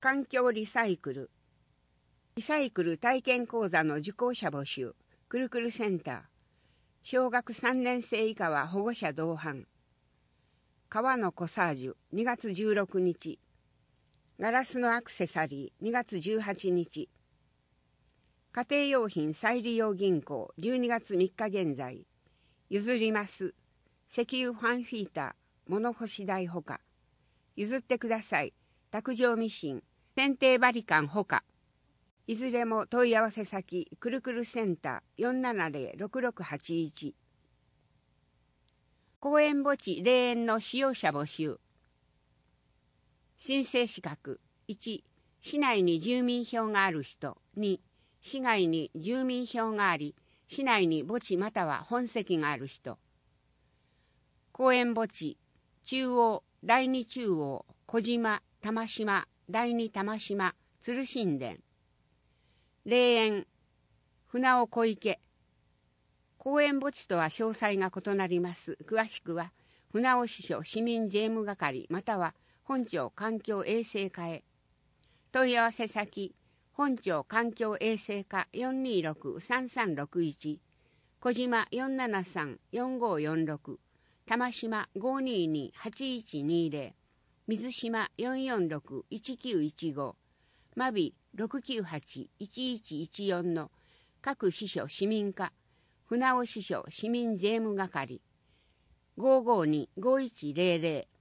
環境リサイクル体験講座の受講者募集。くるくるセンター。小学3年生以下は保護者同伴。革のコサージュ2月16日。ガラスのアクセサリー2月18日。家庭用品再利用銀行12月3日現在。譲ります。石油ファンヒーター、物干し台ほか。譲ってください。卓上ミシン、剪定バリカンほか。いずれも問い合わせ先、くるくるセンター 470-6681。公園墓地霊園の使用者募集。申請資格。1、市内に住民票がある人。2、市外に住民票があり、市内に墓地または本籍がある人。公園墓地、中央、第二中央、小島、玉島、第二玉島、鶴神殿。霊園、船尾小池。公園墓地とは詳細が異なります。詳しくは、船尾支所市民税務係または本庁環境衛生課へ。問い合わせ先、本庁環境衛生課 426-3361、小島 473-4546、玉島 522-8120、水島 446-1915、真備 698-1114 の各支所市民課、船尾支所市民税務係 552-5100